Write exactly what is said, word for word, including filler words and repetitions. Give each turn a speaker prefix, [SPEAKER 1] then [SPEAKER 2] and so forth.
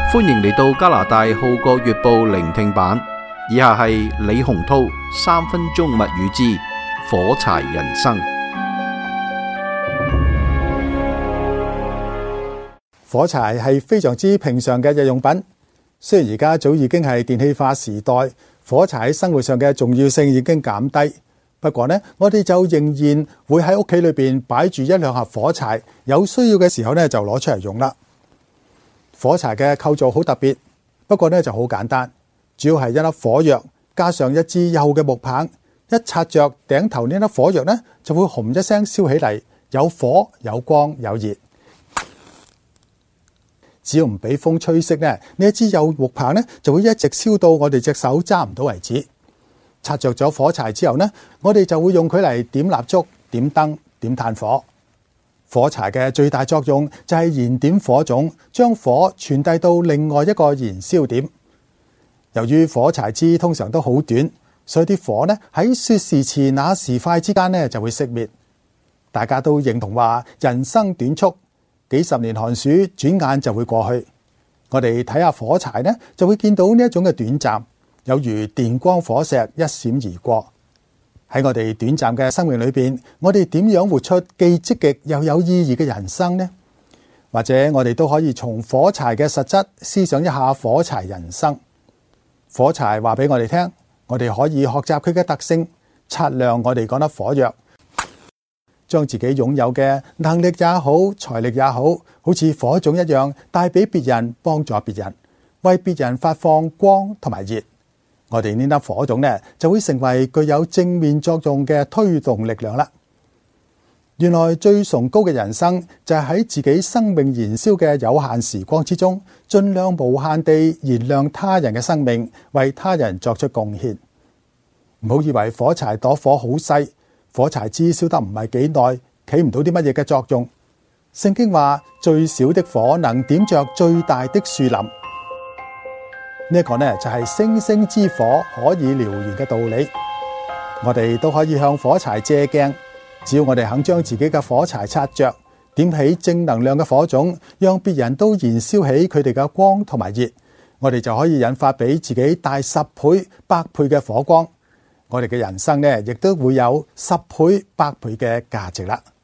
[SPEAKER 1] 歡迎嚟到加拿大《號角月報》聆聽版，以下係李洪濤三分鐘密語之火柴人生。
[SPEAKER 2] 火柴係非常之平常嘅日用品，雖然而家早已經係電氣化時代，火柴喺生活上嘅重要性已經減低。不過呢，我哋就仍然會喺屋企裏邊擺住一兩盒火柴，有需要嘅時候呢就攞出嚟用啦。火柴嘅構造好特別，不過呢就好簡單，主要係一粒火藥加上一支幼嘅木棒，一擦着頂頭呢粒火藥呢，就會轟一聲燒起嚟，有火有光有熱。只要唔俾風吹熄呢，呢一支幼木棒呢就會一直燒到我哋隻手揸唔到為止。擦着咗火柴之後呢，我哋就會用佢嚟點蠟燭、點燈、點炭火。火柴嘅最大作用就係燃點火種，將火傳遞到另外一個燃燒點。由於火柴枝通常都好短，所以啲火呢喺說時遲那時快之間呢就會熄滅。大家都認同話人生短促，幾十年寒暑轉眼就會過去。我哋睇下火柴呢，就會見到呢一種嘅短暫，有如電光火石一閃而過。喺我哋短暫嘅生命裏邊，我哋點樣活出既積極又有意義嘅人生呢？或者我哋都可以從火柴嘅實質思想一下火柴人生。火柴話俾我哋聽，我哋可以學習佢嘅特性，擦亮我哋嗰粒火藥，將自己擁有嘅能力也好，財力也好，好似火種一樣帶俾別人，幫助別人，為別人發放光同埋熱。我哋呢粒火種呢，就會成為具有正面作用嘅推動力量啦。原來最崇高嘅人生就係喺自己生命燃燒嘅有限時光之中，盡量無限地燃亮他人嘅生命，為他人作出貢獻。唔好以為火柴朵火好細，火柴枝燒得唔係幾耐，起唔到啲乜嘢嘅作用。聖經話最小的火能點着最大的樹林。呢一個呢就係星星之火可以燎原嘅道理。我哋都可以向火柴借鏡，只要我哋肯將自己嘅火柴擦着，點起正能量嘅火種，讓別人都燃燒起佢哋嘅光同埋熱，我哋就可以引發俾自己大十倍、百倍嘅火光。我哋嘅人生呢，亦都會有十倍、百倍嘅價值啦。